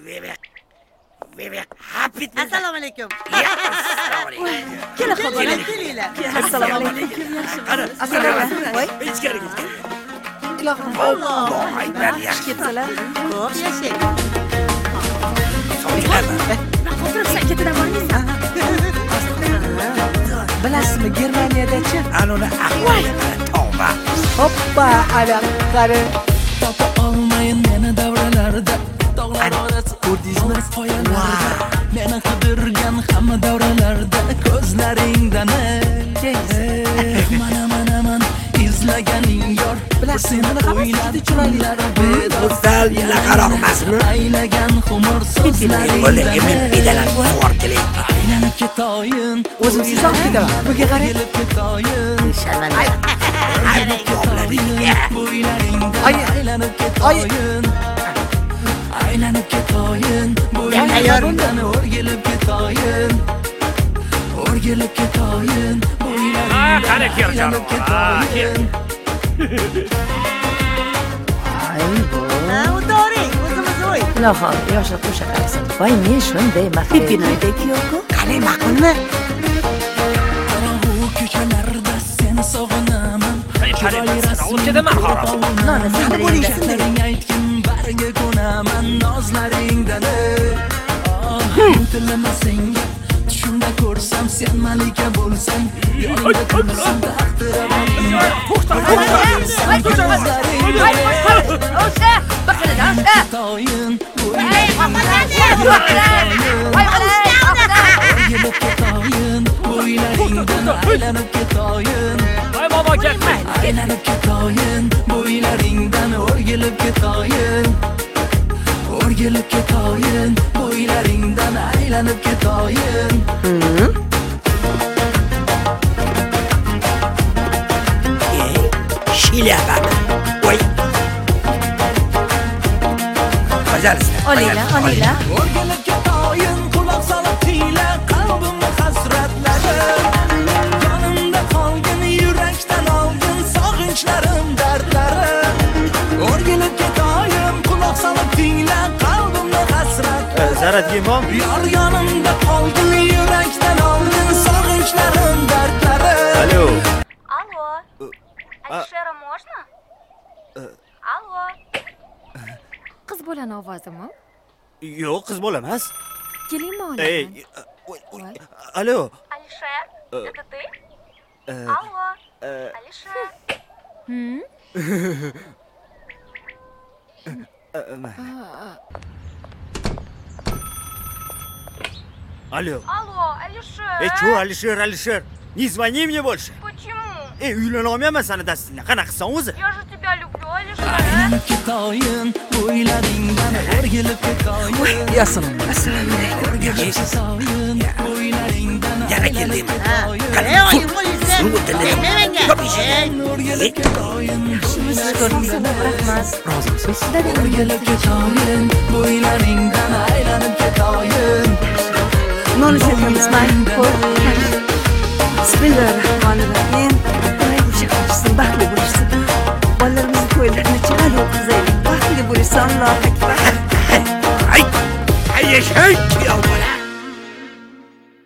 Assalomu alaykum. Kelinglar. Assalomu alaykum. Assalomu alaykum. Ichkariga. Ilohim. Alloh akbar. Yaxshi ketsalar. Xo'p, yashang. Qo'tiribsan, ketidan bormaysan. Bilasizmi, Germaniyadachi? Anuni ahvoli tavba. Hoppa, ana qari. Topa olmayin meni davralarda. Dog'lar orasi ko'rdingizmi qoyalarda. Meni qidirgan hamma davralarda ko'zlaringdan mana izlaganing yor. Bilasizmi, buni qanday chiroylilar Go'zal laqaroqmasmi? Aylagan xumor so'zlaringdan Bo'la emin edalar suvor keling. aylanib ketoyin. O'zim sizni olib ketaman. Buga qarang. Kelib ketoyin. Aylanib Bo'ylaringdan Ay. aylanib ketoyin. Aylanib ketoyin. Bo'ylaringdan o'rgilib ketoyin. O'rgilib ketoyin. Bo'ylaringdan aylanib ketoyin. Ha, o'tiring, o'zimiz o'y. Ilohim, yoshlar qo'sha qarasin. Voy, men shunday Pipinoydek yo'q-ku. Qani ma'qulmi? Qorong'u ko'chalarda seni sog'inaman. Chiroyli rasmingdan Nonni sindiring. gaplaring aytgin bariga ko'naman nozlaringdan. Untilama senga tushimda ko'rsam sen malika bo'lsang yonimda tursin ketoyin. O'rgilib ketoyin. Bo'ylaringdan aylanib ketoyin. Aylanib ketoyin. Bo'ylaringdan o'rgilib ketoyin. O'rgilib ketoyin. Bo'ylaringdan aylanib ketoyin. Shilyapa. Voy. Bajarsan. Olinglar. O'rgilib ketoyin. Quloq solib tiyla qalbimni hasratlari. Yonimda qolgin yurakdan olgin sog'inchlarim dardlari. O'rgilib ketoyin. Quloq solib tiyla qalbimni hasratlari. Zarat imom. Yor yonimda qolgin yurakdan olgin sog'inchlarim dardlari. Alo. Алло. Алишера, можно? Алло. Qiz bolani ovozimi? Yo'q, qiz bola emas. Kelingmi Ey, olaman? alo. Алишер, это ты? Алло. Алишер. Алло. Алло, Алишер. Ey, chu Alisher. Не звони мне больше. Почему? Ey, uylana olmayman seni dastingdan. Qanaqa qilsan o'zi? Я же тебя люблю, Алишер. Aylanib ketoyin. Bo'ylaringdan o'rgilib ketoyin. Yasin. O'rgilib ketoyin. Bo'ylaringdan Yana keldim. Qani oyim qo'ysin. o'rgilib ketoyin. Rahmat. Rozimisiz? O'rgilib ketoyin. Bo'ylaringdan aylanib ketoyin. Nonni sepamiz, mayli. Bismillahirrohmanirrohim. Xudoy o'sha qilishsin, baxtli bo'lishsin. Bolalarimizni to'ylarini chiroyli o'tkazaylik. Baxtli bo'lishsin, Allohu akbar. Ay, yashang.